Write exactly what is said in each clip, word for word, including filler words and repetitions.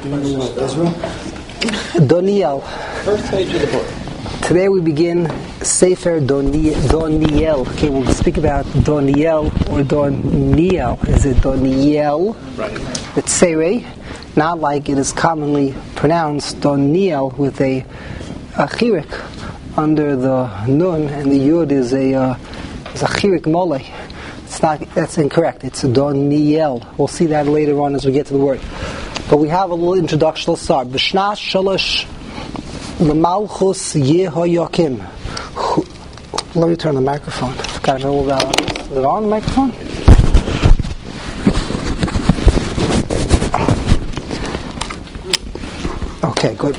Israel. Doniel. First page of the book. Today we begin Sefer Doni- Doniel. Okay, we'll speak about Doniel or Doniel. Is it Doniel? Right. It's Seirei, not like it is commonly pronounced Doniel with a, a chirik under the nun, and the yud is a uh, is a chirik mole. It's not. That's incorrect. It's Doniel. We'll see that later on as we get to the word. But we have a little introduction. Let's start. B'shnas shalosh l'malchus Yehoyakim. Let me turn the microphone. I forgot to hold that. Is it on the microphone? Okay, good.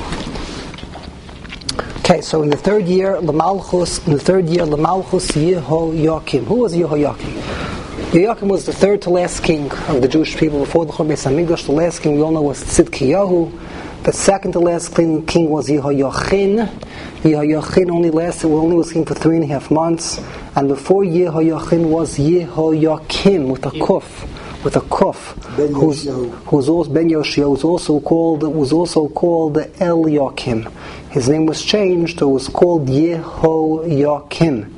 Okay, so in the third year, l'malchus, in the third year, l'malchus Yehoyakim. Who was Yehoyakim? Yehoyakim was the third to last king of the Jewish people before the Churban Beis Hamikdash. The last king we all know was Tzidkiyahu. The second to last king, king was Yehoyachin. Yehoyachin only lasted, only was king for three and a half months. And before Yehoyachin was Yehoyakim with a kuf, with a kuf, who's who's also Ben Yoshia, was also called was also called Eliakim. His name was changed. It was called Yehoyakim.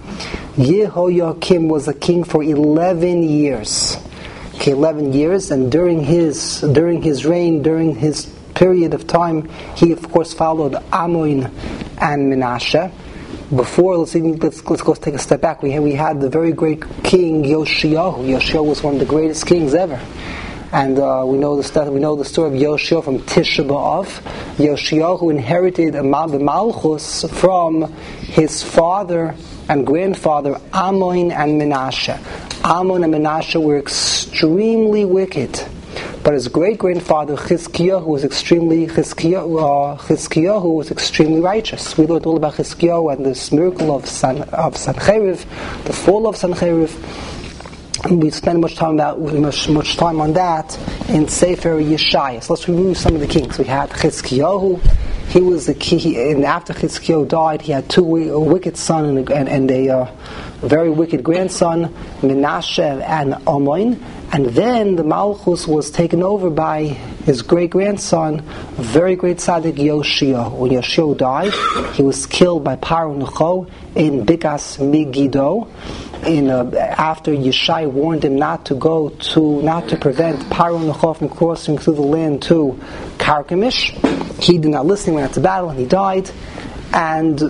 Yehoyakim was a king for eleven years. Okay, eleven years, and during his during his reign, during his period of time, he of course followed Amon and Menashe. Before, let's see, let's let's go take a step back. We had, we had the very great king Yoshiyahu. Yoshiyahu was one of the greatest kings ever, and uh, we know the st- we know the story of Yoshiyahu from Tisha B'Av. Yoshiyahu inherited the Malchus from his father and grandfather Amon and Menashe. Amon and Menashe were extremely wicked. But his great-grandfather Chizkiyahu was extremely Chizkiyahu, uh, Chizkiyahu was extremely righteous. We learned all about Chizkiyahu and this miracle of San, of Sancheriv, the fall of Sancheriv. We spend much time about much, much time on that in Sefer Yeshaya. So let's review some of the kings. We had Chizkiyahu. He was the key, and after Chizkiyahu died, he had two a wicked son and, and, and a uh, very wicked grandson, Menashe and Amon. And then the Malchus was taken over by his great-grandson, a very great tzaddik, Yoshia. When Yoshia died, he was killed by Paro Necho in Bikas Megiddo. In uh, after Yeshai warned him not to go to, not to prevent Paro Necho from crossing through the land to Karkemish. He did not listen, he went out to battle, and he died. And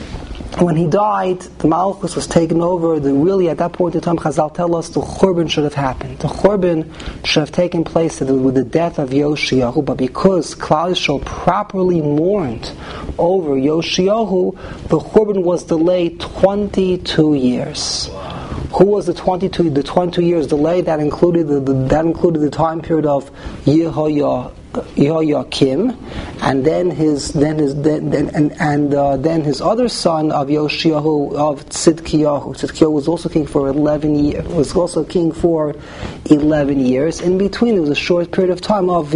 when he died, the Malchus was taken over. The, really, at that point in time, Chazal tell us the Churban should have happened. The Churban should have taken place with the death of Yoshiyahu, but because Klal Yisrael properly mourned over Yoshiyahu, the Churban was delayed twenty-two years. Who was the twenty-two? The twenty-two years delay that included the, the that included the time period of Yehoyah. Yehoyakim, and then his then his then, then and and uh, then his other son of Yoshiyahu of Tzidkiyahu. Tzidkiyahu was also king for eleven years. Was also king for eleven years. In between, there was a short period of time of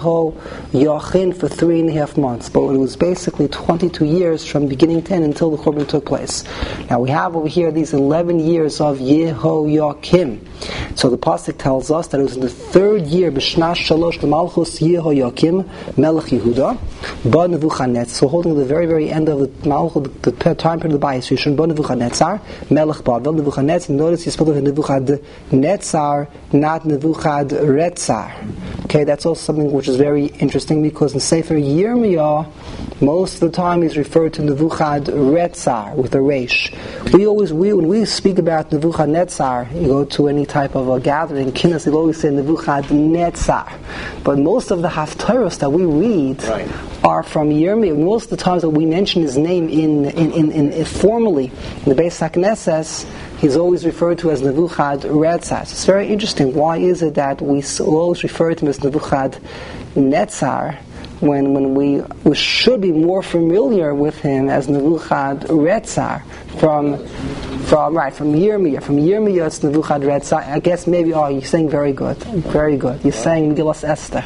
Yehoyachin for three and a half months. But it was basically twenty-two years from beginning ten until the Churban took place. Now we have over here these eleven years of Yehoyakim. So the pasuk tells us that it was in the third year, b'shnas shalosh l'malchus Yehoyakim Melech Yehuda, ba Nebuchadnezzar. So holding the very, very end of the Malchus, the time period of the Bayis Rishon, ba Nebuchadnezzar Melech Bavel. Nebuchadnezzar. Notice he's spelled Nebuchadnezzar, not Nebuchadrezzar. Okay, that's also something which is very interesting because in Sefer Yirmiyah, most of the time he's referred to Nebuchadrezzar with a resh. We always, we when we speak about Nebuchadnezzar, you go to any type of a gathering, kinnas, they'll always say Nebuchadnezzar. But most of the Haftarahs that we read right. are from Yirmiyah. Most of the times that we mention his name in in, in, in, in formally in the Beis HaKnesses, he's always referred to as Nebuchadrezzar. It's very interesting. Why is it that we always refer to him as Nebuchadnezzar when when we, we should be more familiar with him as Nebuchadrezzar from from right from Yirmiyah. From Yirmiyah it's Nebuchadrezzar. I guess maybe oh you're saying very good, very good. You're saying Megillas Esther.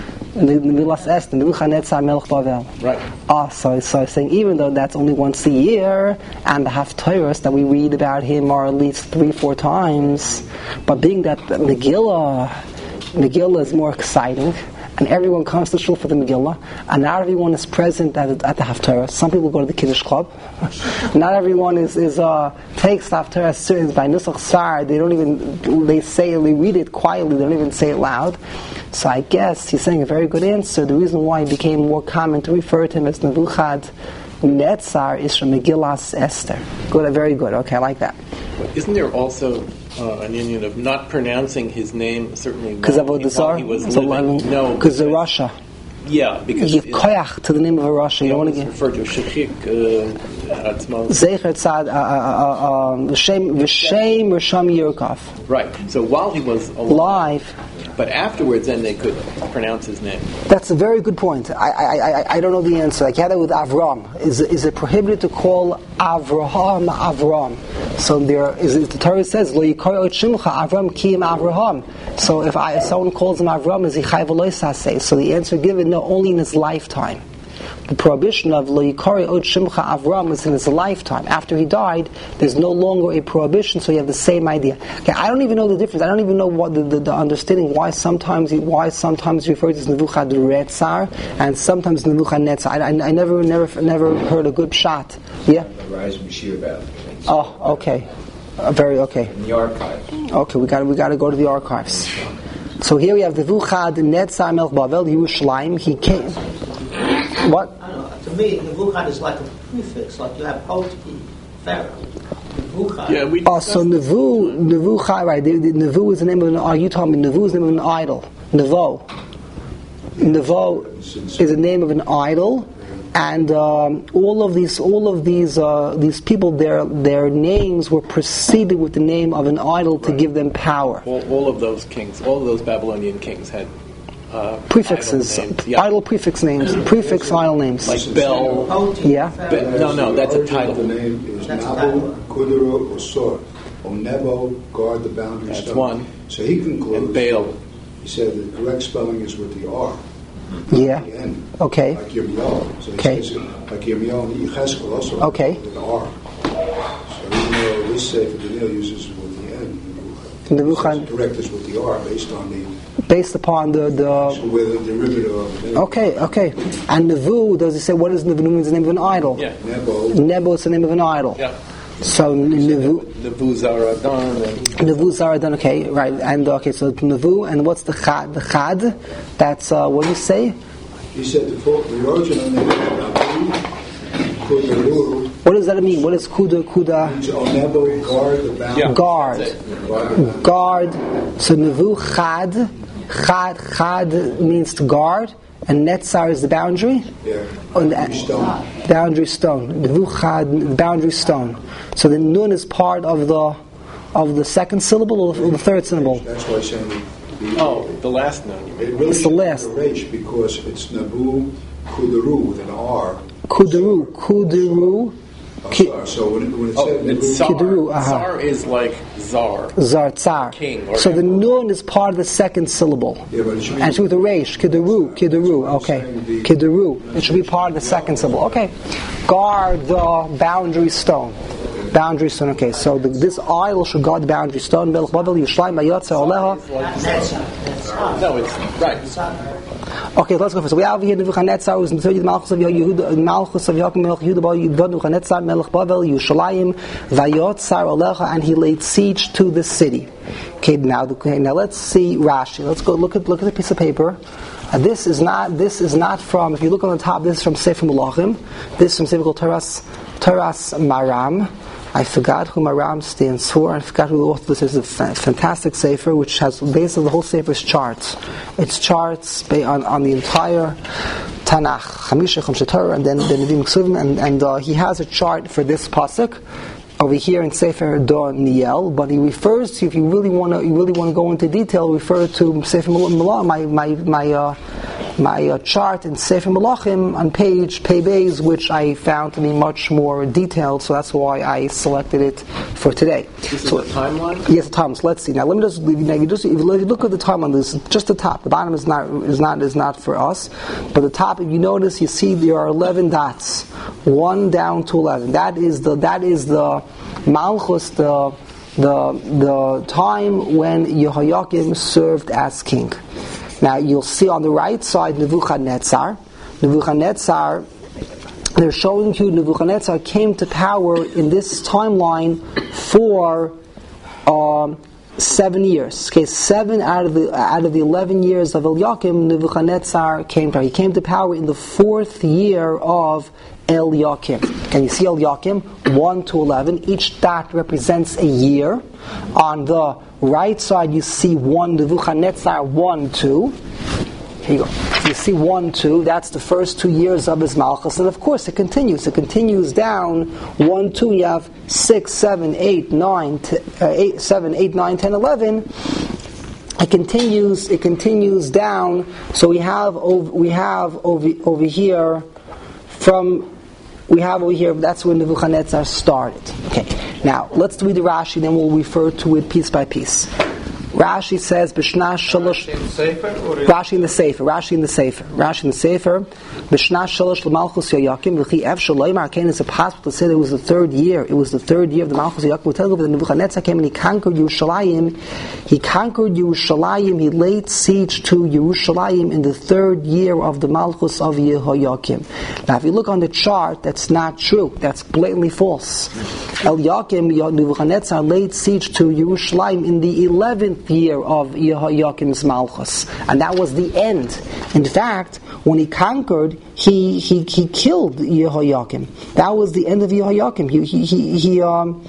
Megillas Esther, Nebuchadnezzar Melech Bavel. Right. Oh, so so saying even though that's only once a year, and the Haftarahs that we read about him are at least three, four times, but being that Megillah, Megillah is more exciting. and everyone comes to shul for the Megillah, and not everyone is present at, at the Haftarah. Some people go to the Kiddush Club. Not everyone is, is uh, takes the Haftarah serious by Nusach Sar. They don't even, they say, they read it quietly, they don't even say it loud. So I guess he's saying a very good answer. The reason why it became more common to refer to him as Nebuchad Netzar is from Megillas Esther. Good, very good. Okay, I like that. Isn't there also uh, an union of not pronouncing his name, certainly because of the Tsar? He was living? No, because the Russia. Yeah, because you koyach to the name of a Russia. You don't want to get referred to Shechik Atzmos. Zecher Tzad V'Shem V'Shem Risham Yirkov. Right. So while he was alive, but afterwards, then they could pronounce his name. That's a very good point. I I I, I don't know the answer. Like you had it with Avram. Is is it prohibited to call Avraham Avram? So there is the Torah says Lo Yikar Od Shimcha Avram Kiyim Avraham. So if, I, if someone calls him Avram, is he chayv lo yisaseh? So the answer given no only in his lifetime. The prohibition of Lo Yikari Od Shimcha Avram is in his lifetime. After he died, there's no longer a prohibition, so you have the same idea. Okay, I don't even know the difference. I don't even know what the, the, the understanding why sometimes he, why sometimes he refers to Nebuchad Retzar and sometimes Nebuchad Netzar. I, I, I never never never heard a good shot. Yeah. The rise of Mashiach about it. Oh, okay. Uh, very okay. In the archives. Okay, we got we got to go to the archives. So here we have the Nebuchad Netzar Melech Bavel Yerushalayim. He came. What? I don't know. To me, Nebuchad is like a prefix, like you have Hoti, Pharaoh. Nebuchad. Yeah, we. Oh, so Nevu, Nebuchad, right? The, the, Nevu is the name of an. Are you telling me Nevu is the name of an idol? Nevo. Nevo is the name of an idol. And um, all of these, all of these, uh, these people, their their names were preceded with the name of an idol to give them power. All, all of those kings, all of those Babylonian kings had uh, prefixes, idol, yeah. idol prefix names, prefix idol names, like Bel. Yeah. Be, no, no, that's a title. The name is Nabu, Kudura, or Sor. Or Nebo, guard the boundary That's stone. one. So he concludes. And Baal. He said the correct spelling is with the R. Yeah. The N. Okay. Like Yirmiyahu. So he Okay. says, like Yirmiyahu and Yecheskel also. Okay. With an R. So even though this Sefer Daniel uses with the N, Nebuchad. the correct is with the R based on the. Based upon the the. So with the derivative of the name. Okay. Okay. And Nevu, does he say what is Nevu? Nevu means the name of an idol. Yeah. Nebo. Nebo is the name of an idol. Yeah. So Nevu. Nevu Zaradan. Nevu Zaradan. Okay. Right. And okay. So Nevu and what's the chad? The chad. That's uh, what do you say? He said the, full, the original name is Nabu, Kuduru. What does that mean? What is kuda kuda? Means Nebo, guard the boundary. Yeah. Guard. Guard. Guard. So Nevu chad. Chad chad means to guard, and Netzar is the boundary. Yeah. And Boundary stone. Boundary stone. Nevu chad, the boundary stone. So the nun is part of the of the second syllable or the third syllable. That's why I'm saying. Oh, the last name. It really It's the last. should be a Resh because it's Nabu Kuduru with an R. Kuduru, kuduru, Oh, ki- sorry. So when it, when it Oh, said it's Nabu, Tsar. Kidru, uh-huh. Tsar is like Tsar. zar, tsar. King or So the emperor. nun is part of the second syllable. Yeah, but it should be- And it's with a resh, kiduru, kiduru, okay. Kiduru. It should be part of the second syllable. Okay. Guard the boundary stone. Boundary stone, okay. So the, this idol should guard the boundary stone. Melech Babel, Yishlayim, Bayotze, Oleha. No, it's right. Okay, let's go first. So we have here Nebuchadnezzar, who's in the thirtieth Malchus of Yehuda, Malchus of Yaakov Melech Yehuda, Bar Nebuchadnezzar, Melech Bavel, Yerushalayim, Vayotzar Olecha, and he laid siege to the city. Okay, now, okay, now let's see Rashi. Let's go look at look at the piece of paper. Uh, this is not this is not from. If you look on the top, this is from Sefer Melachim. This is from Sefer called Taras Taras Maram. I forgot who Maram stands for. I forgot who the author this is. A fa- fantastic sefer, which has basically the whole sefer is charts. It's charts ba- on, on the entire Tanakh, Chamisha, Chamisha Torah, and then the Nevi'im Ksuvim, and and uh, he has a chart for this pasuk over here in Sefer Do Niel. But he refers to, if you really want to, you really want to go into detail, refer to Sefer Melachim, my my my. Uh, my uh, chart in Sefer Melachim on page Pei Beis, which I found to be much more detailed, so that's why I selected it for today. This so, is a timeline? Yes, the timeline. So let's see. Now, let me just, now you just if you look at the timeline, this is just the top. The bottom is not is not is not for us, but the top. If you notice, you see there are eleven dots, one down to eleven. That is the that is the Malchus, the the the time when Yehoiakim served as king. Now you'll see on the right side Nebuchadnezzar. Nebuchadnezzar, they're showing you Nebuchadnezzar came to power in this timeline for um, seven years. Okay, seven out of the out of the eleven years of Eliakim, Nebuchadnezzar came to power. He came to power in the fourth year of Eliakim. Can you see Eliakim? one to eleven. Each dot represents a year. On the right side you see one, Nebuchadnezzar one, two. Here you go. You see one, two. That's the first two years of his Malchus. And of course it continues. It continues down. one, two, you have six, seven, eight, nine, t- uh, eight, seven, eight, nine, ten, eleven. It continues. It continues down. So we have over. We have over over here. From we have over here. That's when Nebuchadnezzar started. Okay. Now let's read the Rashi. Then we'll refer to it piece by piece. Rashi says, "B'shna shalosh." Rashi in the Sefer. Rashi in the Sefer. Rashi in the Sefer. B'shna shalosh l'malchus Yoyakim v'chi ev shaloimar. Can is it possible to say that it was the third year? It was the third year of the Malchus Yoyakim. We tell you that Nebuchadnezzar came and he conquered Yerushalayim. He conquered Yerushalayim. He laid siege to Yerushalayim in the third year of the Malchus of Yehoyakim. Now, if you look on the chart, that's not true. That's blatantly false. Eliakim, Nebuchadnezzar laid siege to Yerushalayim in the eleventh year of Yehoiakim's Malchus, and that was the end. In fact, when he conquered, he he, he killed Yehoiakim. That was the end of Yehoiakim. He he he, he um.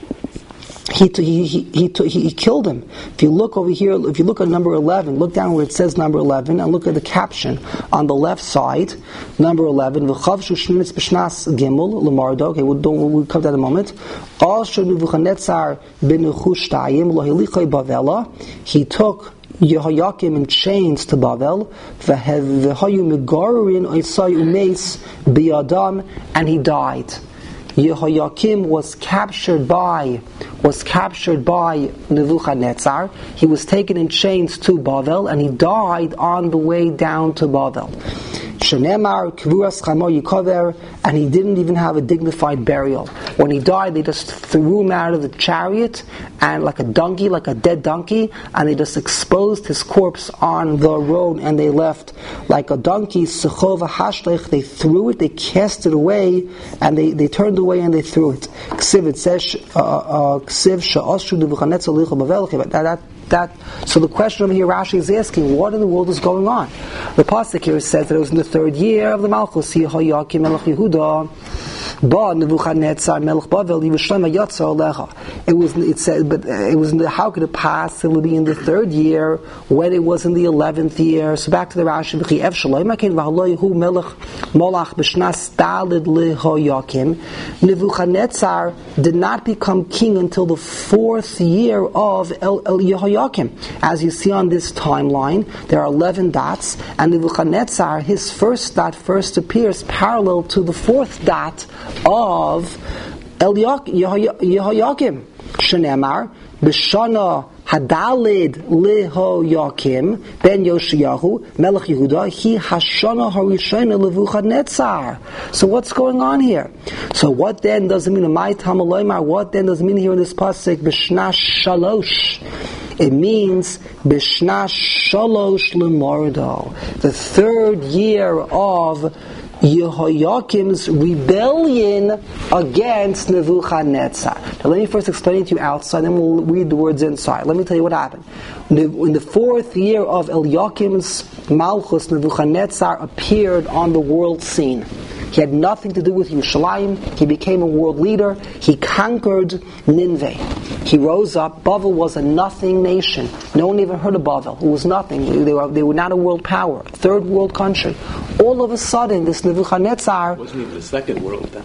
He, he, he, he, he, he killed him. If you look over here, if you look at number eleven, look down where it says number eleven, and look at the caption on the left side, number eleven, V'chavshu shnimitz b'shnas gimel l'mardo. Okay, we'll, we'll cover that in a moment. Also, Nebuchadnezzar ben Nechushtaim lo hilichoi Bavela. He took Yehoiakim in chains to Bavel, v'hayu megarin oisai umeis biyadam, and he died. Yehoiakim was captured by was captured by Nebuchadnezzar. He was taken in chains to Bavel, and he died on the way down to Bavel. Shenemar kvuras chamo yikover, and he didn't even have a dignified burial. When he died, they just threw him out of the chariot, and like a donkey, like a dead donkey, and they just exposed his corpse on the road, and they left like a donkey. Sechova hashlech, they threw it, they cast it away, and they, they turned away and they threw it. Ksiv, it says, Ksiv she'oshu Nebuchadnezzar licha Bavel. That that That, so the question over here, Rashi is asking, what in the world is going on? The pasuk here says that it was in the third year of the Malchus, Yehoiakim melech Yehuda, ba Nebuchadnezzar melech Bavel, Yerushalayim yatzar alecha. It was, it said, but it was in the, how could it possibly be in the third year when it was in the eleventh year? So back to the Rashi, v'chi ev shaloim akin v'haloi hu melech molach b'shnas dalid lehoiakim. Nebuchadnezzar did not become king until the fourth year of El, El Yehoiakim. As you see on this timeline, there are eleven dots, and Nebuchadnezzar, his first dot first appears parallel to the fourth dot of Yehoiakim. Shenemar, B'shana Hadalid Lehoiakim ben Yoshiyahu Melech Yehuda He Hashana Harishona Nebuchadnezzar. So what's going on here? So what then does it mean? My Tamaloimar. What then does it mean here in this pasuk? B'shna shalosh. It means B'shna shalosh l'mordo, the third year of Yehoiakim's rebellion against Nebuchadnezzar. Now let me first explain it to you outside, then we'll read the words inside. Let me tell you what happened. In the fourth year of Eliakim's Malchus, Nebuchadnezzar appeared on the world scene. He had nothing to do with Yerushalayim. He became a world leader. He conquered Nineveh. He rose up. Bavel was a nothing nation. No one even heard of Bavel. It was nothing. They were, they were not a world power. Third world country. All of a sudden, this Nebuchadnezzar... It wasn't even the second world then.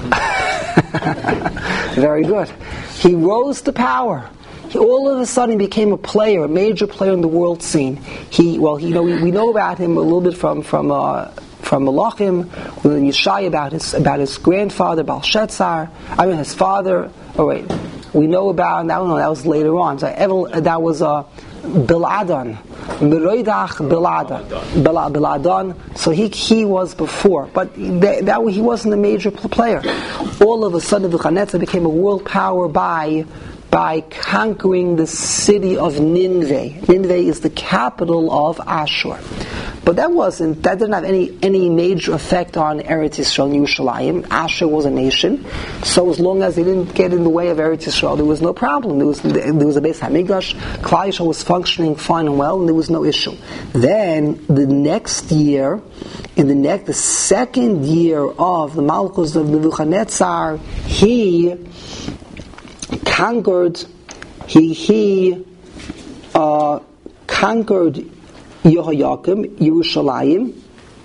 Very good. He rose to power. He all of a sudden became a player, a major player in the world scene. He, well, he, you know, we, we know about him a little bit from from uh, from Malachim, in Yeshaya about his about his grandfather Belshazzar. I mean, his father. Oh wait, we know about that. No, that was later on. So Evel, that was uh, Biladon, Meroidach Biladon, Biladon. So he he was before, but that, that he wasn't a major player. All of a sudden, Nebuchadnezzar became a world power by by conquering the city of Nineveh. Nineveh is the capital of Ashur. But that wasn't, that didn't have any, any major effect on Eretz Yisrael and Yerushalayim. Ashur was a nation, so as long as they didn't get in the way of Eretz Yisrael, there was no problem. There was, there was a Beis HaMikdash, Klal Yisrael was functioning fine and well, and there was no issue. Then, the next year, in the next, the second year of the Malchus of Nebuchadnezzar, he conquered, he, he, uh, conquered Yehoiakim, Yerushalayim.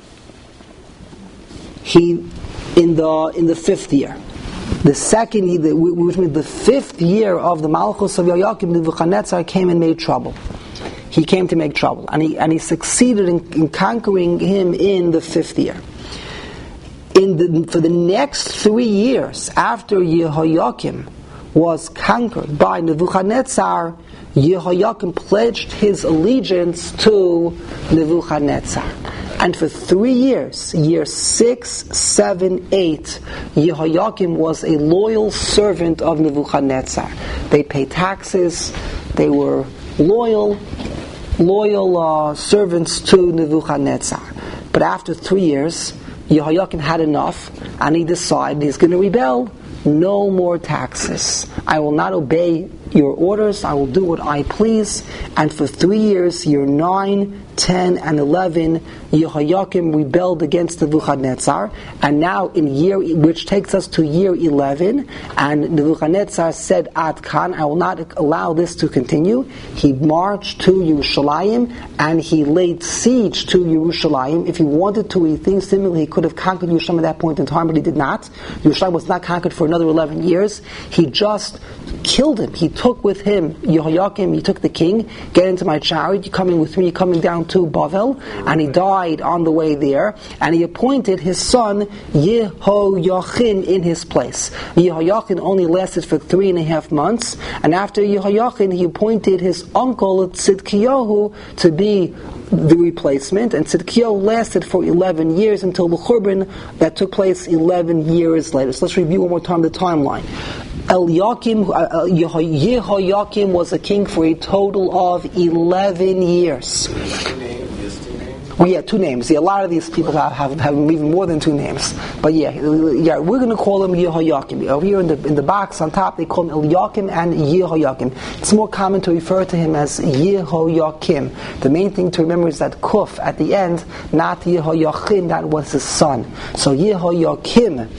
He in the in the fifth year, the second year, which means the fifth year of the Malchus of Yehoiakim, Nebuchadnezzar came and made trouble. He came to make trouble, and he and he succeeded in, in conquering him in the fifth year. In the for the next three years after Yehoiakim was conquered by Nebuchadnezzar, Yehoiakim pledged his allegiance to Nebuchadnezzar. And for three years, year six, seven, eight, Yehoiakim was a loyal servant of Nebuchadnezzar. They paid taxes, they were loyal, loyal uh, servants to Nebuchadnezzar. But after three years, Yehoiakim had enough, and he decided he's going to rebel. No more taxes. I will not obey your orders. I will do what I please. And for three years, year nine, ten, and eleven, Yehoiakim rebelled against Nebuchadnezzar. And now in year, which takes us to year eleven, and Nebuchadnezzar said, Ad Kan, I will not allow this to continue. He marched to Yerushalayim, and he laid siege to Yerushalayim. If he wanted to, he thinks similarly he could have conquered Yerushalayim at that point in time, but he did not. Yerushalayim was not conquered for another eleven years. He just killed him. He took with him Yehoiakim, he took the king, get into my chariot, you're coming with me, you're coming down to Bavel, and he died on the way there, and he appointed his son Yehoiachin in his place. Yehoiachin only lasted for three and a half months, and after Yehoiachin he appointed his uncle Tzidkiyahu to be the replacement, and Tzidkiyahu lasted for eleven years until the Churban that took place eleven years later. So let's review one more time the timeline. Eliakim, uh, Yehoiakim was a king for a total of eleven years. Oh yeah, two names. Yeah, a lot of these people have, have, have even more than two names. But yeah, yeah, we're going to call him Yehoiakim. Over here in the in the box on top, they call him Eliakim and Yehoiakim. It's more common to refer to him as Yehoiakim. The main thing to remember is that Kuf at the end, not Yehoiachin, that was his son. So Yehoiakim.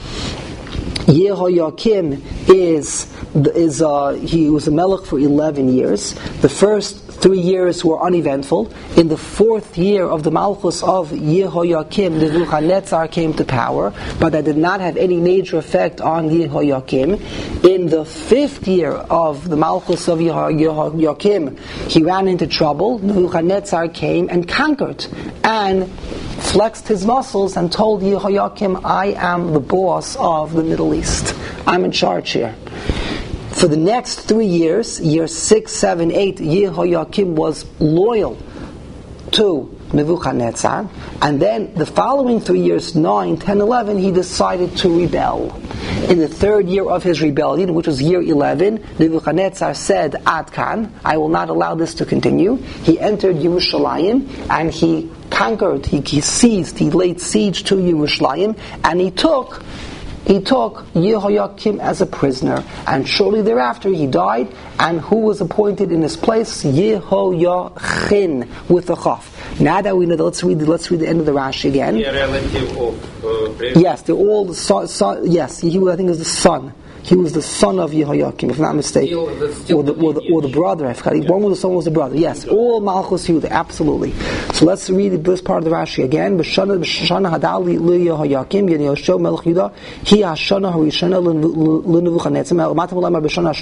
Yehoiakim is is uh, he was a melech for eleven years. The first three years were uneventful. In the fourth year of the Malchus of Yehoiakim, Nebuchadnezzar came to power, but that did not have any major effect on Yehoiakim. In the fifth year of the Malchus of Yehoiakim, he ran into trouble. Nebuchadnezzar came and conquered, and flexed his muscles and told Yehoiakim, I am the boss of the Middle East. I'm in charge here. For the next three years, year six, seven, eight, Yehoiakim was loyal to Nebuchadnezzar, and then the following three years, nine, ten, eleven, he decided to rebel. In the third year of his rebellion, which was year eleven, Nebuchadnezzar said, Ad Kan, I will not allow this to continue. He entered Yerushalayim, and he conquered, he, he seized, he laid siege to Yerushalayim, and he took He took Yehoiakim as a prisoner, and shortly thereafter he died, and who was appointed in his place? Yehoiachin with a chaf. Now that we know that, let's read, let's read the end of the Rashi again. A relative of uh, yes, they're all, so, so, yes, he I think is the son. He was the son of Yehoiakim, if I'm not mistaken. Or the, or, the, or the brother, I forgot. One was the son, was the brother. Yes, all Malchus Yehuda, absolutely. So let's read this part of the Rashi again. B'shana b'shana hadali l'Yehoiakim, Yen Yehoshua melech Yehuda, hi hashana harishana l'Nebuchadnezzar, matam l'amar b'shana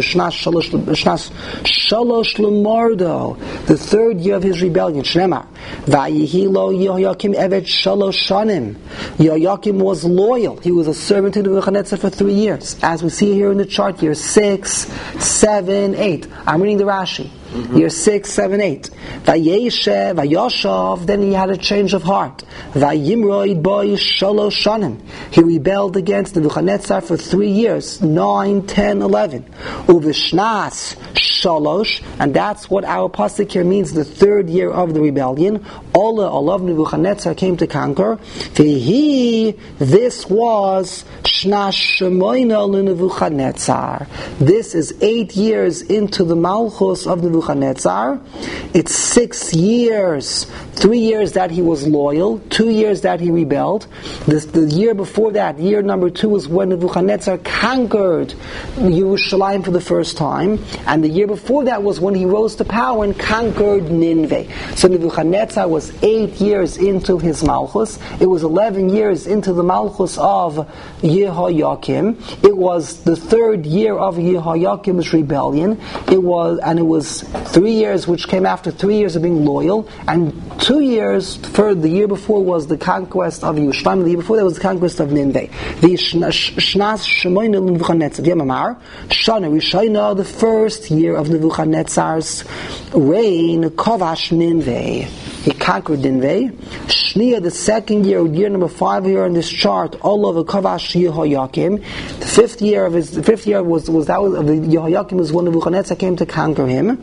shalosh l'mardo, the third year of his rebellion, Shnemar, v'ayihi lo Yehoiakim evet shalosh shanim. Yehoiakim was loyal. He was a servant to Nebuchadnezzar for three years. As we see here in the chart, year six, seven, eight. I'm reading the Rashi. Mm-hmm. Year six, seven, eight. Vayeshev, Vayoshav, then he had a change of heart. Vayimroid boy shalosh shanim. He rebelled against Nebuchadnezzar for three years, nine, ten, eleven. Uvishnas shalosh, and that's what our pasuk here means, the third year of the rebellion. Ola, Olav Nebuchadnezzar came to conquer. Vehi, this was Shnash Shemoina Nebuchadnezzar. This is eight years into the Malchus of Nebuchadnezzar. It's six years. Three years that he was loyal, two years that he rebelled. This, the year before that, year number two, was when Nebuchadnezzar conquered Yerushalayim for the first time. And the year before that was when he rose to power and conquered Nineveh. So Nebuchadnezzar was eight years into his Malchus. It was eleven years into the Malchus of Yehoiakim. It was the third year of Yehoiakim's rebellion. It was, and it was three years which came after three years of being loyal, and two years for the year before was the conquest of Yerushalayim. The year before that was the conquest of Nineveh. The Shnas Shemoina Nebuchadnezzar Yamamar Shana Rishayna, the first year of Nebuchadnezzar's reign, Kovash Nineveh. He conquered Nineveh. Shnia, the second year, year number five here on this chart, all of Kovash Yehoiakim. The fifth year of his, the fifth year was was that was of the Yehoiakim was when Nebuchadnezzar came to conquer him.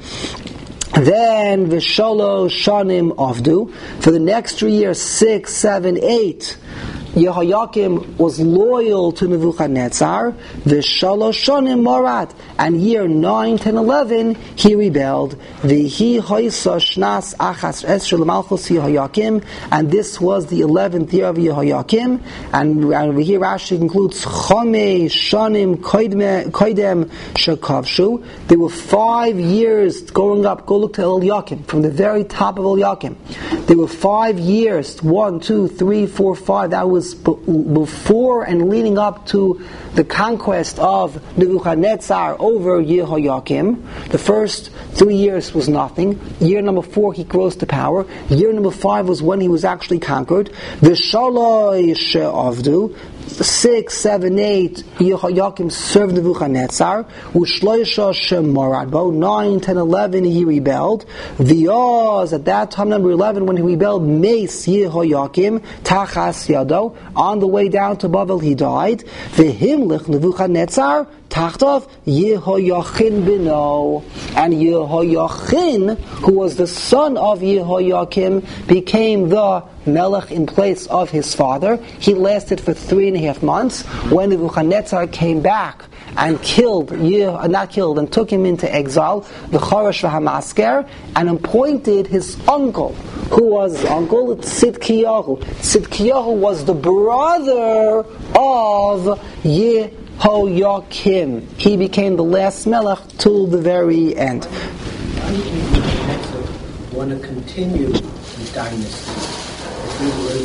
Then Visholo Shanim Avdu. For the next three years, six, seven, eight, Yehoiakim was loyal to Nebuchadnezzar. V'shalosh shanim morat, and year nine, ten, eleven, he rebelled. V'hi hoisa shnas achas esher l'malchus Yehoiakim, and this was the eleventh year of Yehoiakim. And, and here Rashi concludes chomei shanim koidem shekavshu. There were five years going up. Go look to Eliakim from the very top of Eliakim. There were five years. One, two, three, four, five. That was before and leading up to the conquest of Nebuchadnezzar over Yehoiakim. The first three years was nothing. Year number four, he rose to power. Year number five was when he was actually conquered. The Shaloi She'avdu. Six, seven, eight, Yehoiakim served Nebuchadnezzar. Ushloisha Shemoradbo. Nine, ten, eleven, he rebelled. V'yoz, at that time, number eleven, when he rebelled, Meis Yehoiakim Tachas Yado. On the way down to Babel, he died. V'himlich Nebuchadnezzar Tachtov Yehoiachin bino. And Yehoiachin, who was the son of Yehoiakim, became the Melech in place of his father. He lasted for three and a half months. When Nebuchadnezzar came back and killed, not killed, and took him into exile, the Choresh v'Hamasker, and appointed his uncle, who was his uncle, Tzidkiyahu. Tzidkiyahu was the brother of Yehoiakim. He became the last Melech till the very end. Want to continue the dynasty. He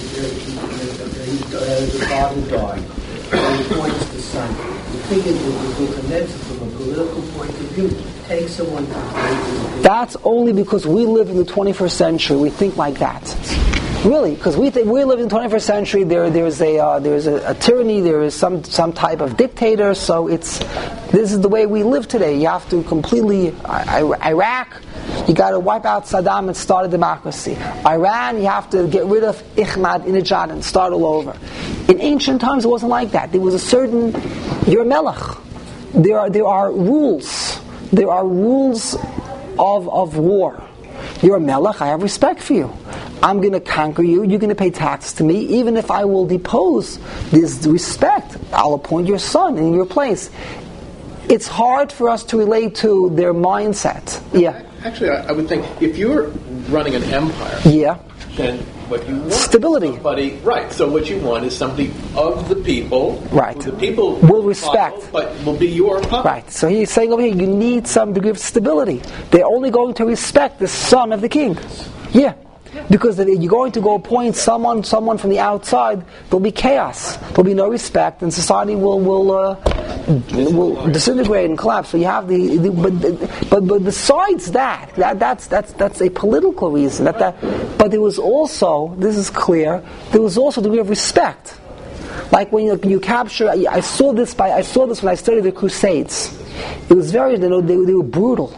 the father died. He appoints the son. The thing is with Nebuchadnezzar, from a political point of view, take someone to the That's only because we live in the twenty-first century. We think like that. Really, because we think we live in the twenty-first century. There, there's a uh, there's a, a tyranny. There is some some type of dictator. So it's this is the way we live today. You have to completely I, I, Iraq. You got to wipe out Saddam and start a democracy. Iran, you have to get rid of Ahmadinejad and start all over. In ancient times, it wasn't like that. There was a certain you're a melech. There are there are rules. There are rules of of war. You're a melech. I have respect for you. I'm going to conquer you. You're going to pay taxes to me. Even if I will depose, there's respect. I'll appoint your son in your place. It's hard for us to relate to their mindset. Yeah. Actually, I, I would think if you're running an empire, yeah, then what you want stability. Is somebody, right? So what you want is somebody of the people, right? Who the people will respect, follow, but will be your puppet. Right. So he's saying over here, you need some degree of stability. They're only going to respect the son of the king. Yeah. Because if you're going to go appoint someone, someone from the outside, there'll be chaos. There'll be no respect, and society will will uh, will disintegrate and collapse. So you have the, the but, but but besides that, that that's that's that's a political reason. That that, but there was also, this is clear, there was also a degree of respect. Like when you, you capture, I saw this by I saw this when I studied the Crusades. It was very, you know, they, they were brutal.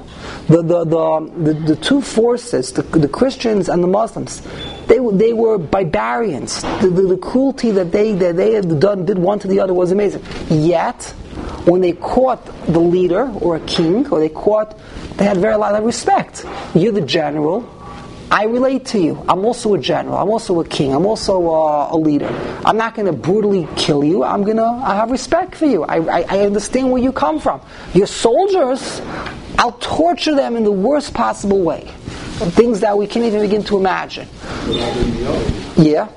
the the the, the, the two forces, the, the Christians and the Muslims, they they were barbarians. The, the, the cruelty that they that they had done did one to the other was amazing. Yet, when they caught the leader or a king, or they caught, they had very lot of respect. You're the general. I relate to you. I'm also a general. I'm also a king. I'm also a, a leader. I'm not going to brutally kill you. I'm going to I have respect for you. I, I, I understand where you come from. Your soldiers, I'll torture them in the worst possible way. Things that we can't even begin to imagine. Yeah?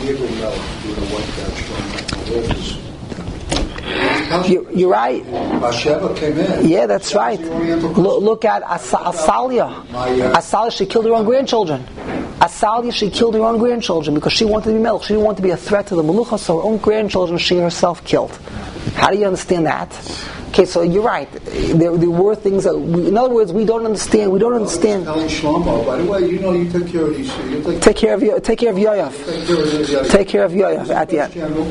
You're, you're right. Bathsheba came in. Yeah, that's right. Look, look at As- Asalia. Asalia, she killed her own grandchildren. Asalia, she killed her own grandchildren because she wanted to be melech. She didn't want to be a threat to the Melucha, so her own grandchildren she herself killed. How do you understand that? Okay, so you're right. There, there were things that, we, in other words, we don't understand. We don't understand. Telling Shlomo, by the way, you know you took care of these. You take, take care of your, take care of Yoav. Take care of Yoav. Take care of Yoav at the end.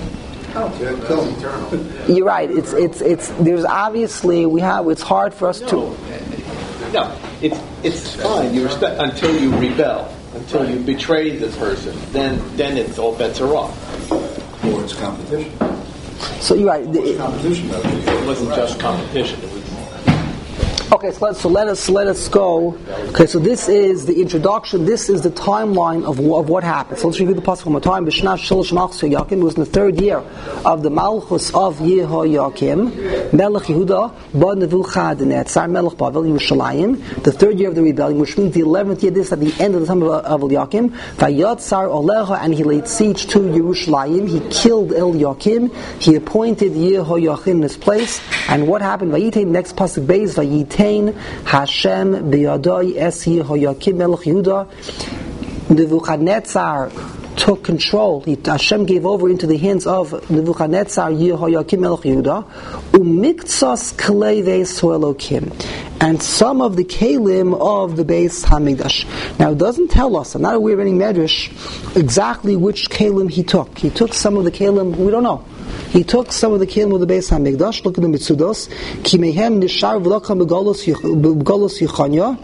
You're right. It's it's it's. There's obviously we have. It's hard for us no. to. No, it's it's fine. You respect until you rebel, until you betray the person. Then then it's all bets are off. Or it's competition. So you're right. It's competition. It wasn't just competition. It was. Okay, so let, so let us let us go. Okay, so this is the introduction. This is the timeline of, of what happened. So let's review the pasuk one more time. B'shnas shalosh malchus Yehoyakim. It was in the third year of the malchus of Yehoyakim. Melech Yehuda ba Nebuchadnezzar Melech Bavel Yerushalayim. The third year of the rebellion, which means the eleventh year. This is at the end of the time of, of Eliakim. Vayatzar Olecha, and he laid siege to Yerushalayim. He killed Eliakim. He appointed Yehoyakim in his place. And what happened? Vayitain, next pasuk base. Vayitain Hashem biyadai es Yehoyakim melech Yehuda. Nebuchadnezzar took control. He, Hashem gave over into the hands of Nebuchadnezzar Yehoyakim melech Yehuda. Umiktzas klei veis Elokim, and some of the kalim of the Beis Hamikdash. Now it doesn't tell us. I'm not aware of any medrash exactly which kalim he took. He took some of the kalim. We don't know. He took some of the kalim of the Beis Hamikdash. Look at the Mitzudos. Ki mehem nishar v'lokam b'golos Yechanya.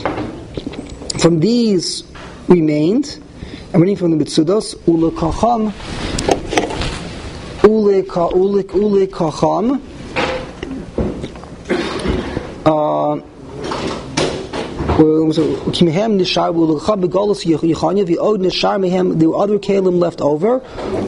From these remained. I'm reading from the Mitzudos. Ulekacham. Ulekacham. Uh, there were other kalim left over.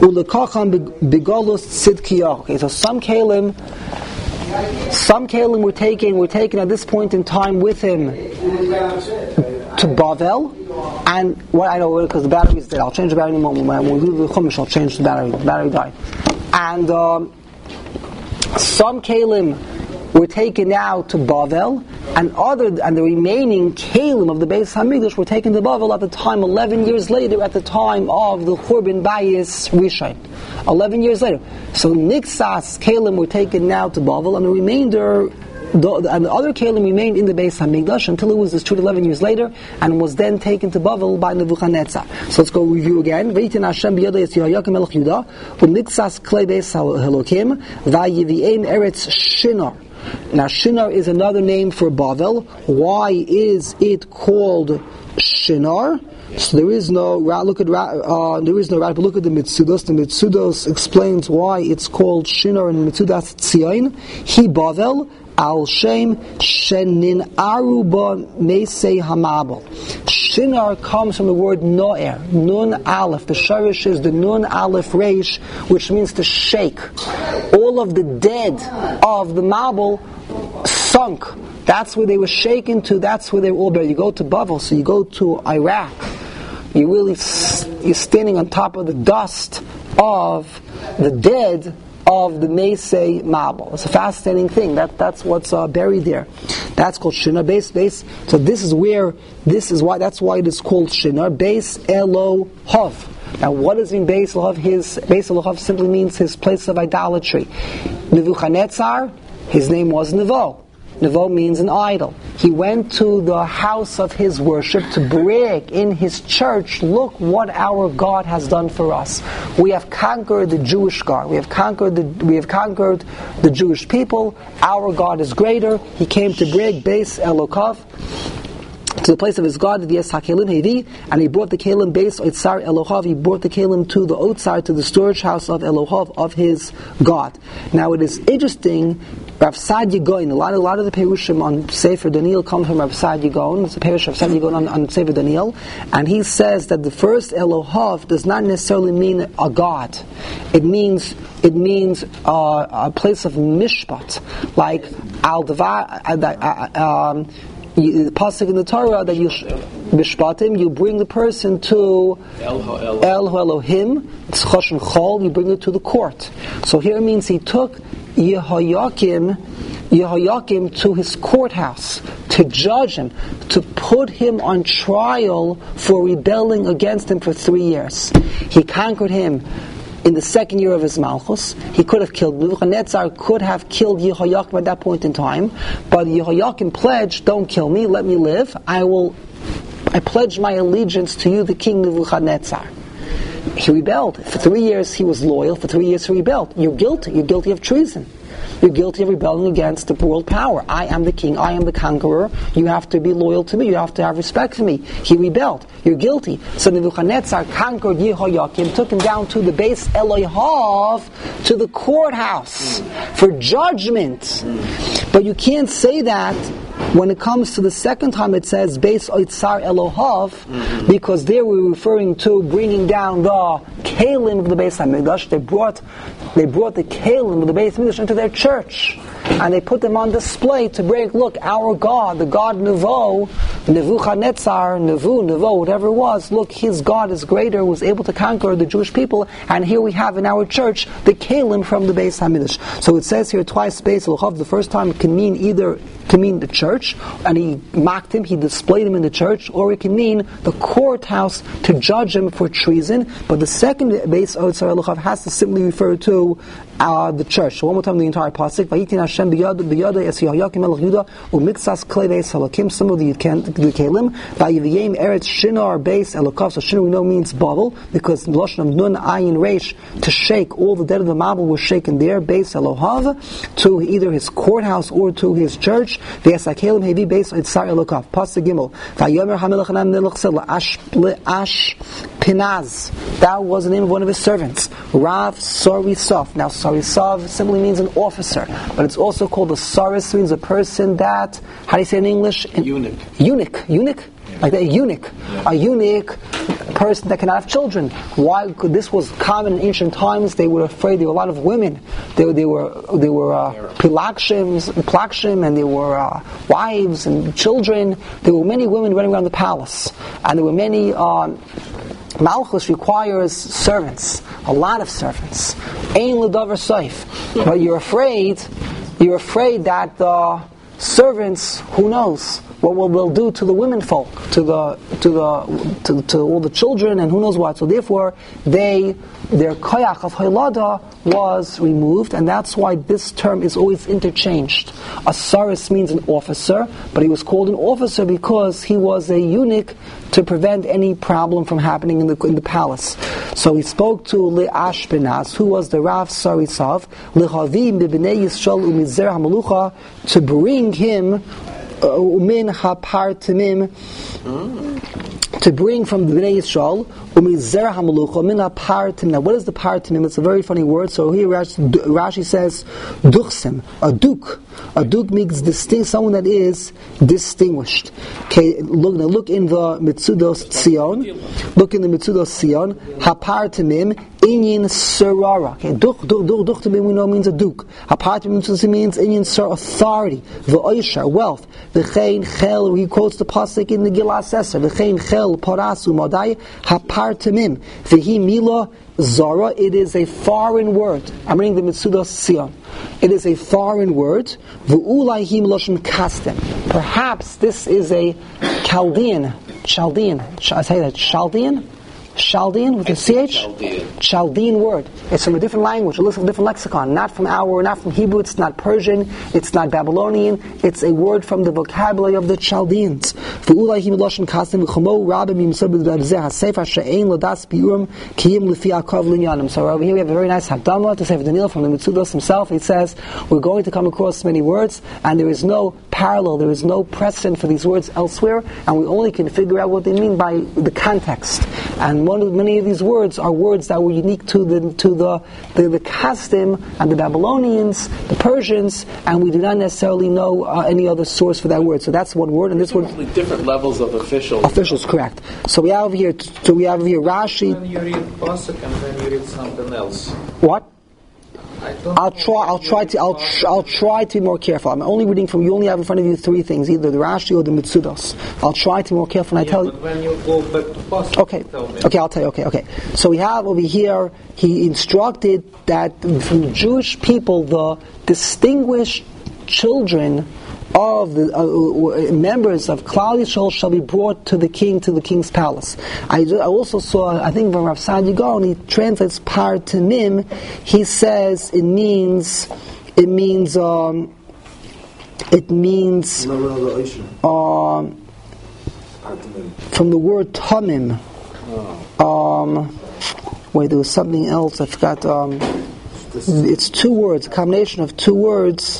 Okay, so some kalim, some kalim were taken, were taken at this point in time with him to Bavel. And what I know, because the battery is dead, I'll change the battery in a moment. When we do the Chumash, I'll change the battery. The battery died. And um, some kalim were taken now to Bavel, and other and the remaining kalim of the Beis Hamikdash were taken to Bavel at the time, eleven years later, at the time of the Churban Bayis Rishon. Eleven years later. So Niksas kalim were taken now to Bavel, and the remainder, the, and the other kalim remained in the Beis Hamikdash until it was destroyed eleven years later, and was then taken to Bavel by Nebuchadnezzar. So let's go review again. Veitin Hashem b'yadei es Yehoyakim melech Yehuda, u'niksas klei Beis Elokim, va'yivi'ein eretz Shinar. Now Shinar is another name for Bavel. Why is it called Shinar? So there is no look at uh, there is no right, but look at the Mitzudos. The Mitzudos explains why it's called Shinar in Mitzudas Tzion. He Bavel al Shem Shenin Aruba Meisei Hamabel. Shinar comes from the word Noer, Nun Aleph. The shorish is the Nun Aleph Reish, which means to shake. All of the dead of the Mabel sunk. That's where they were shaken to. That's where they were all buried. You go to Bavel, so you go to Iraq. You really you're standing on top of the dust of the dead of the Meisei Mabel. It's a fascinating thing. That that's what's uh, buried there. That's called Shinar. Base base. So this is where this is why that's why it is called Shinar. Base Elohov. Now, what does mean Beis Elohov? His Beis Elohov simply means his place of idolatry. Nebuchadnezzar, his name was Nevo. Nevo means an idol. He went to the house of his worship to brag in his church, look what our God has done for us. We have conquered the Jewish God. We have conquered the, we have conquered the Jewish people. Our God is greater. He came to brag, Beis Elokav, to the place of his God, the Hakelim Hevi, and he brought the Kalim base Otsar Elohav. He brought the Kalim to the Otsar, to the storage house of Elohav, of his God. Now it is interesting. Rav Saadia Gaon, a lot, a lot of the Perushim on Sefer Daniel come from Rav Saadia Gaon. It's a Perush of Rav Saadia Gaon on, on Sefer Daniel, and he says that the first Elohav does not necessarily mean a God. It means it means uh, a place of mishpat, like al davar. Um, the pasuk in the Torah that you mishpatim, you bring the person to El Elohim. It's Choshen Chol. You bring it to the court. So here it means he took Yehoyakim, Yehoyakim to his courthouse to judge him, to put him on trial for rebelling against him for three years. He conquered him in the second year of his Malchus. He could have killed Nebuchadnezzar, could have killed Yehoyakim at that point in time, but Yehoyakim pledged, don't kill me, let me live. I will, I pledge my allegiance to you, the king Nebuchadnezzar. He rebelled. For three years he was loyal, for three years he rebelled. You're guilty, you're guilty of treason. You're guilty of rebelling against the world power. I am the king, I am the conqueror. You have to be loyal to me, you have to have respect for me. He rebelled. You're guilty. So Nebuchadnezzar conquered Yehoyakim, took him down to the base Elohav, to the courthouse, for judgment. But you can't say that when it comes to the second time it says Beis Otsar Elohav, mm-hmm. because there we're referring to bringing down the Kalim of the Beis HaMikdash. They brought, they brought the Kalim of the Beis HaMikdash into their church, and they put them on display to break. Look, our God, the God Nevo, Nebuchadnezzar, Nevu, Nevo, whatever it was. Look, his God is greater, was able to conquer the Jewish people, and here we have in our church the Kalim from the Beis HaMikdash. So it says here twice Beis Elohav. The first time it can mean either can mean the church, and he mocked him, he displayed him in the church, or it can mean the courthouse to judge him for treason. But the second Beis Otsar Elohav has to simply refer to uh, the church. So one more time the entire pasuk. Vayitin Hashem biyad biyad es Yehoyakim melech Yehuda u'mixas klei Beis Elokim. Some of the Kalim. Vayiviyim eretz Shinar Beis Elokav. So Shinar we know means Babel, because the lashon of Nun Ayin Reish, to shake. All the dead of the Babel was shaken there. Beis Elohav, to either his courthouse or to his church. V'yasakelim hevi Beis Otsar Elokav. Pasuk Gimel. Vayomer Hamelech Hanam Melech Sela Ash Ash Pinaz. That was the name of one of his servants. Rav Sarisov. Now Sarisov simply means an officer, but it's also called a Saris, means a person that, how do you say in English? An eunuch. Eunuch. Eunuch? Yeah. Like a eunuch. Yeah. A eunuch person that cannot have children. Why? Could, this was common in ancient times. They were afraid. There were a lot of women. They, they were they were uh, pilakshim, pilakshim, and there were uh, wives and children. There were many women running around the palace, and there were many. Um, Malchus requires servants, a lot of servants. Ein l'davar saif. But you're afraid, you're afraid that the servants, who knows what will they'll do to the women folk, to the to the to, to all the children, and who knows what. So therefore, they their koyach of haylada was removed, and that's why this term is always interchanged. A saris means an officer, but he was called an officer because he was a eunuch to prevent any problem from happening in the in the palace. So he spoke to Le'ash Benaz, who was the Rav Sarisav, Le'chavi mibnei Yisrael u'mizer hamalucha, to bring him umin hapar timim, to bring from the Bnei Yisrael umizer hamalucha min hapar timim. Now, what is the par timim? It's a very funny word. So here Rashi, Rashi says duchsim, a duke. A duke means distinct, someone that is distinguished. Okay, look, now look in the Mitzudos Tzion. Look in the Mitzudos Tzion. Hapar timim inyan sarara. Okay, duch, duch, duch, duch timim we know means a duke. Hapar timim means inyan sar, authority. V'oishar, wealth. V'chein chel, he quotes the pasuk in the Gilas Seser. V'chein chel parasu madai hapar timim. V'hi mila zara. It is a foreign word. I'm reading the Mitzudos Tzion. It is a foreign word. V'ulayhim loshem kastem. Perhaps this is a Chaldean, Chaldean, I say that, Chaldean? Chaldean with a C H? Chaldean. Chaldean word. It's from a different language, a different lexicon. Not from our, not from Hebrew, it's not Persian, it's not Babylonian, it's a word from the vocabulary of the Chaldeans. So over here we have a very nice Hakdama to Sefer Daniel from the Metzudos himself. He says, we're going to come across many words, and there is no parallel, there is no precedent for these words elsewhere, and we only can figure out what they mean by the context. And one of, many of these words are words that were unique to the to the the, the Kasdim and the Babylonians, the Persians, and we do not necessarily know uh, any other source for that word. So that's one word, and this word Different levels of officials. officials, correct. So we have here, so we have here Rashi. When you read Pasuk and then you read something else. What? I don't I'll know try. I'll when you try read to. I'll. Pasuk Tr- I'll try to be more careful. I'm only reading from. You only have in front of you three things: either the Rashi or the Mitzudos. I'll try to be more careful. And I Yeah, tell you. but when you go back to Pasuk, Okay. tell me. Okay, I'll tell you. Okay, okay. So we have over here, he instructed that from the Jewish people, the distinguished children of the uh, uh, members of Klal Yisrael shall be brought to the king, to the king's palace. I, I also saw, I think, when Rav Saadia Gaon, he translates par tamim, he says it means, it means, um, it means, um, from the word tamim. Um, wait, there was something else, I forgot, um, it's two words, a combination of two words.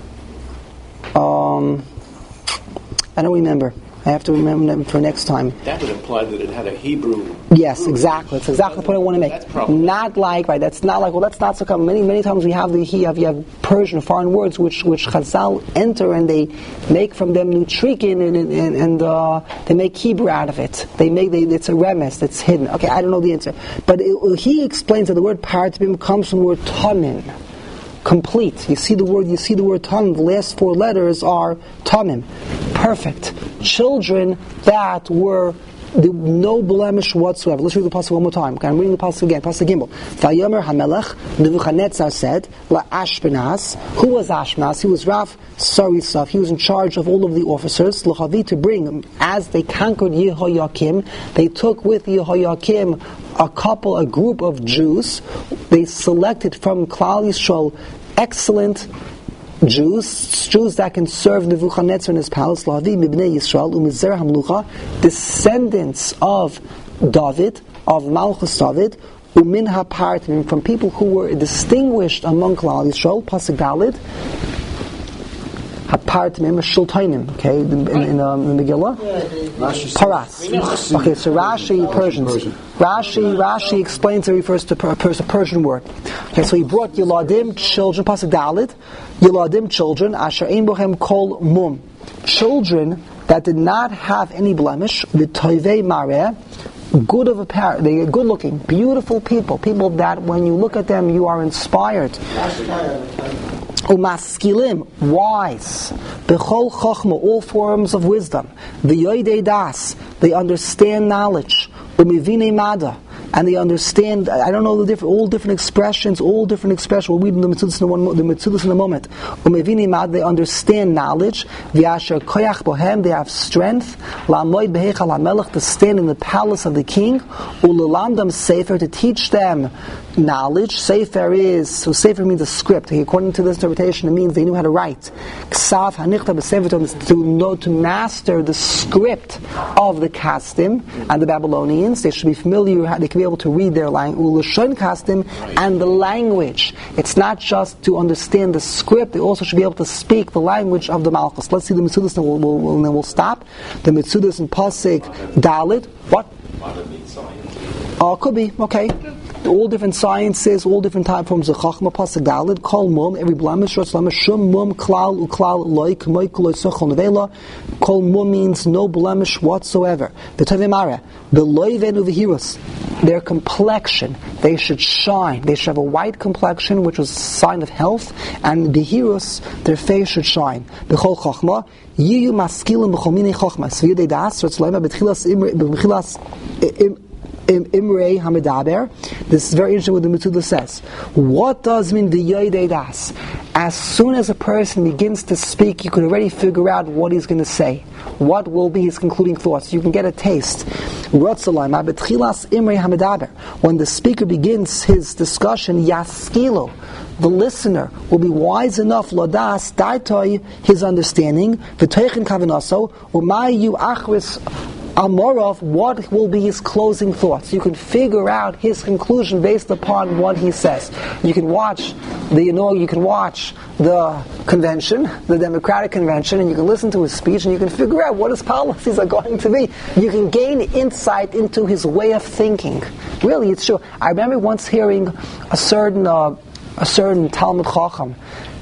Um, I don't remember. I have to remember them for next time. That would imply that it had a Hebrew. Yes, exactly. That's exactly the point I want to make. That's probably not like, right, that's not like, well, that's not so common. Many, many times we have the, you have, you have Persian, foreign words, which, which Chazal enter and they make from them nutrikin and, and, and uh, they make Hebrew out of it. They make, they, it's a remes that's hidden. Okay, I don't know the answer. But it, he explains that the word partabim comes from the word tamin. Complete. You see the word. You see the word tamim. The last four letters are tamim. Perfect. Children that were the, no blemish whatsoever. Let's read the pasuk one more time. Okay, I'm reading the pasuk again. Pasuk Gimel. Vayomer Hamelech Nebuchadnezzar said, La Ashpenaz. Who was Ashpenaz? He was Rav Sarisov. He was in charge of all of the officers. L'chavi, to bring, as they conquered Yehoyakim, they took with Yehoyakim a couple, a group of Jews. They selected from Klal Yisrael excellent Jews, Jews that can serve Nebuchadnezzar in his palace, Lavi Mibnei Yisrael, Umizer Hamlucha, descendants of David, of Malchus David, Umin HaPartim, from people who were distinguished among Klal Yisrael, Pasuk Dalid, Hapartim, Shultainim, okay, in, in, in um, the Megillah. Paras. Okay, so Rashi, Persians. Rashi, Rashi explains it refers to a Persian word. Okay, so he brought Yeladim, children, Pasuk Dalit, Yeladim, children, Asher Ein Bohem Kol Mum, children that did not have any blemish, the Toivei Mareh, good of apparel, they are good looking, beautiful people, people that when you look at them you are inspired. Umaskilim, wise. Bechol chochma, all forms of wisdom. V'yoidei das, they understand knowledge. Umivine mada, and they understand, I don't know the different, all different expressions, all different expressions. We'll read the Metzudos in, one, the Metzudos in a moment. Umivine mada, they understand knowledge. V'yasher koyach bohem, they have strength. La'moid behechal hamelech, to stand in the palace of the king. Ulelamdam sefer, to teach them knowledge. Sefer is, so Sefer means a script. According to this interpretation, it means they knew how to write. Ksav hanichta b'sefer, to know, to master the script of the Kasdim and the Babylonians. They should be familiar, they can be able to read their language, Ulashon Kasdim, and the language. It's not just to understand the script, they also should be able to speak the language of the Malchus. Let's see the Metzudos, and we'll, we'll, we'll, then we'll stop. The Metzudos in Pasuk Dalit. What? Oh, could be, okay. All different sciences, all different type forms of chachma, pasuk dalid, kol mum, every blemish, shum mum, klal, uklal, loik, moik, loik, sochol nevela. Kol mum means no blemish whatsoever. The tavimara, the loiven uvihirus, their complexion, they should shine. They should have a white complexion, which was a sign of health, and behirus, their face should shine. Bechol chachma, yiyu maskilim b'chol minei chachma. So yidei das, so it's loima betchilas im, betchilas im, Imrei Hamidaber. This is very interesting what the Metzudah says. What does mean the Yoidei Das? As soon as a person begins to speak, you can already figure out what he's going to say. What will be his concluding thoughts? You can get a taste. When the speaker begins his discussion, Yaskilo, the listener will be wise enough, Lodas, Daitoi, his understanding, V'toichin Kavanaso, Umayu Achris Amorov, what will be his closing thoughts? You can figure out his conclusion based upon what he says. You can watch the, you know, you can watch the convention, the Democratic convention, and you can listen to his speech, and you can figure out what his policies are going to be. You can gain insight into his way of thinking. Really, it's true. I remember once hearing a certain uh, a certain Talmud Chacham,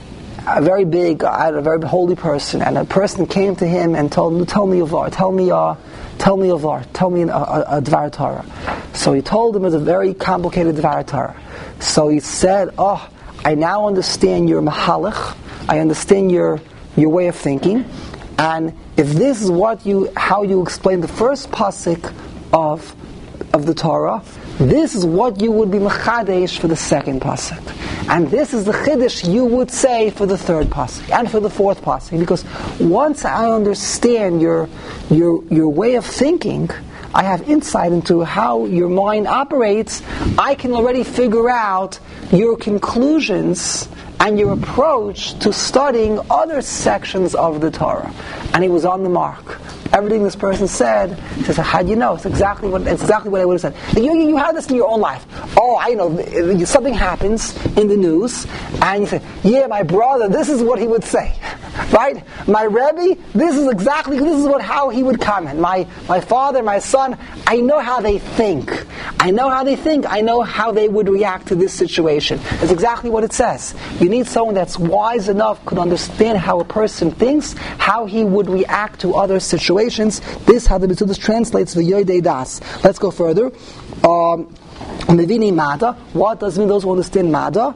a very big, a very holy person, and a person came to him and told him, "Tell me Avar, tell me, uh, tell me Avar, tell me a, a, a Dvar Torah." So he told him it's a very complicated Dvar Torah. So he said, "Oh, I now understand your mahalach. I understand your your way of thinking, and if this is what you, how you explain the first pasuk of of the Torah, this is what you would be mechadesh for the second pasuk, and this is the chiddush you would say for the third pasuk and for the fourth pasuk. Because once I understand your your your way of thinking, I have insight into how your mind operates. I can already figure out your conclusions and your approach to studying other sections of the Torah." And he was on the mark. Everything this person said, he says, "How do you know?" It's exactly what it's exactly what I would have said. You, you have this in your own life. Oh, I know. Something happens in the news, and you say, "Yeah, my brother, this is what he would say." Right? My Rebbe, this is exactly, this is what how he would comment. My my father, my son, I know how they think. I know how they think. I know how they would react to this situation. That's exactly what it says. You need someone that's wise enough, could understand how a person thinks, how he would react to other situations. This, how the Metzudah translates V'yoidei das. Let's go further. Um, What does it mean, those who understand Mada?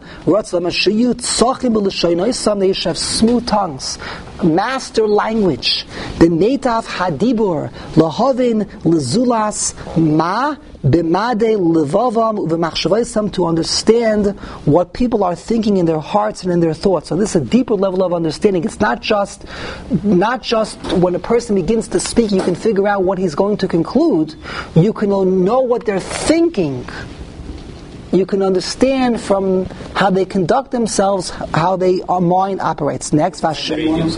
Some they should have smooth tongues, master language. The Netav Hadibur, Lahavin Lezulas Ma, B'made Levavam Uv'machshavosam, to understand what people are thinking in their hearts and in their thoughts. So this is a deeper level of understanding. It's not just, not just when a person begins to speak, you can figure out what he's going to conclude. You can know what they're thinking. You can understand from how they conduct themselves, how they, our mind operates. Next, Vash.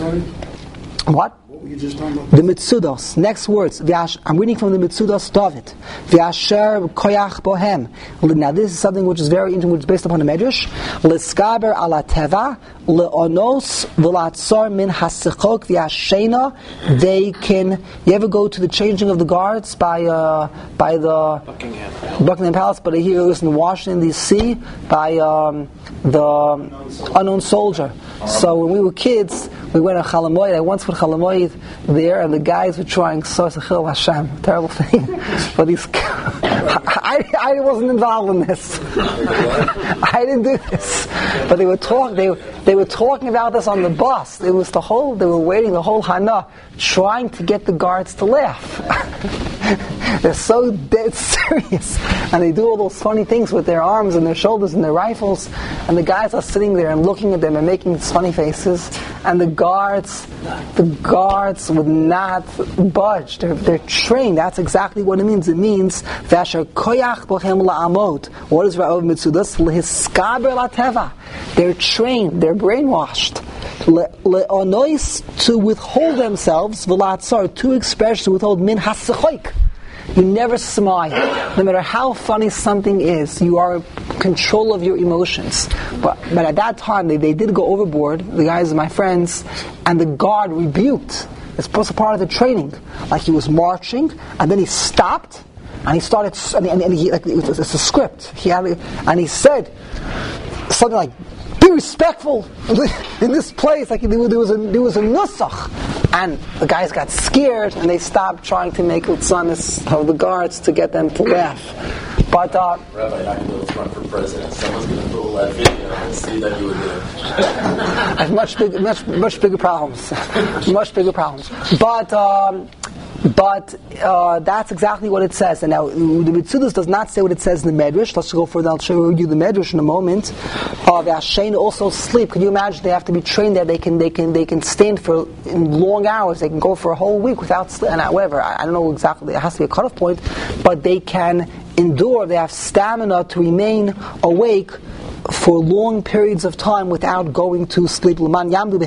What? What were you just talking about? The Metzudos. Next words. I'm reading from the Metzudos David. V'asher koyach bohem. Now this is something which is very interesting, which is based upon the Medrash. L'skaber ala teva, le'onos v'latzor min hasichok v'ashena. They can. You ever go to the changing of the guards by uh, by the Buckingham Palace. Buckingham Palace, but here it was in Washington D C by um, the unknown soldier. So when we were kids, we went to Chalamoid. I once went to Chalamoid there, and the guys were trying Sosachil Hashem. Terrible thing. But these, I, I wasn't involved in this. I didn't do this. But they were talking. They they were talking about this on the bus. It was the whole. They were waiting the whole Hana, trying to get the guards to laugh. They're so dead serious, and they do all those funny things with their arms and their shoulders and their rifles. And the guys are sitting there and looking at them and making these funny faces. And the guards, the guards would not budge. They're, they're trained. That's exactly what it means. It means Vasher koyach bochem la'amot. What is Ra'ov Metzudas? Lehiskaber lateva. They're trained. They're brainwashed. Le'onois, to withhold themselves, v'latzar, to express, to withhold min hasichoik. You never smile. No matter how funny something is, you are in control of your emotions. But but at that time, they, they did go overboard, the guys, my friends, and the guard rebuked. It's supposed to be part of the training. Like he was marching, and then he stopped, and he started, and, and, and he, like, it was, it's a script. He had, and he said something like, "Be respectful in this place." Like there was a there was a nusach, and the guys got scared and they stopped trying to make utzanis of the guards to get them to laugh. But uh, Rabbi, I know it's run for president. Someone's going to pull that video and see that you would do it. much big, much much bigger problems, much bigger problems. But um, But uh, that's exactly what it says. And now the Metzudos does not say what it says in the Medrash. Let's go further. I'll show you the Medrash in a moment. Uh, the Hashem also sleep. Can you imagine? They have to be trained there. They can they can they can stand for in long hours. They can go for a whole week without sleep. And however, I, I don't know exactly. It has to be a cutoff point, but they can endure. They have stamina to remain awake for long periods of time without going to sleep. What is proper?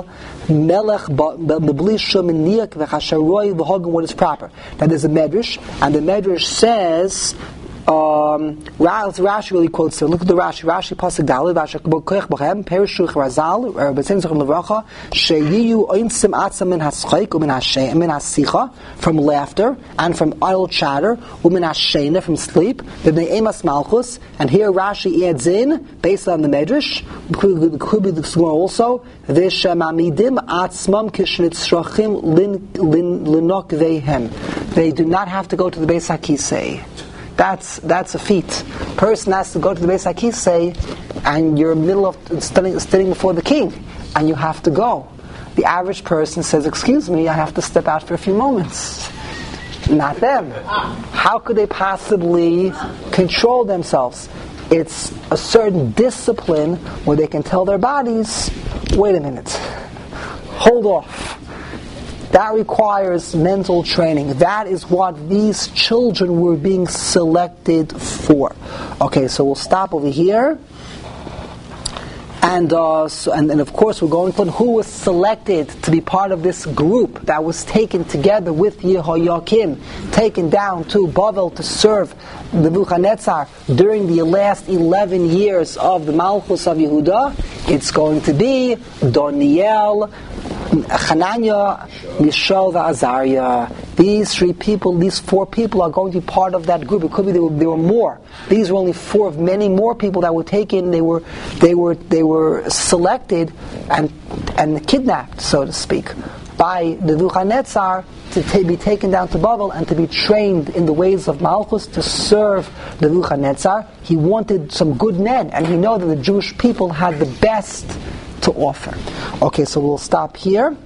That is a medrash, and the medrash says. Um, Rashi really quotes it. Look at the Rashi. Rashi pasuk daled v'ashakoich b'chem perishuch razal b'tzim zechim levracha sheyiyu oinsim atzam min haschayk umin hashem min hasicha from laughter and from idle chatter umin hashena from sleep b'bnei emas malchus. And here Rashi adds in based on the medrash. Could be the Gemara also. V'shemamidim atzmam kishnitzrachim lin lin linok vehem. They do not have to go to the Beis HaKisei. That's that's a feat. Person has to go to the Beis HaKisei, and you're in the middle of standing, standing before the king, and you have to go. The average person says, "Excuse me, I have to step out for a few moments." Not them. How could they possibly control themselves? It's a certain discipline where they can tell their bodies, "Wait a minute, hold off." That requires mental training. That is what these children were being selected for. Okay, so we'll stop over here. And uh, so, and, and of course we're going to learn who was selected to be part of this group that was taken together with Yehoiakim, taken down to Bavel to serve the Nebuchadnezzar during the last eleven years of the Malchus of Yehuda. It's going to be Daniel, Hananiah, Mishael, and Azariah. These three people, these four people are going to be part of that group. It could be there were, there were more. These were only four of many more people that were taken. They were, they were, they were selected and and kidnapped, so to speak, by the Nebuchadnezzar to t- be taken down to Babel and to be trained in the ways of Malchus to serve the Nebuchadnezzar. He wanted some good men, and he knew that the Jewish people had the best to offer. Okay, so we'll stop here.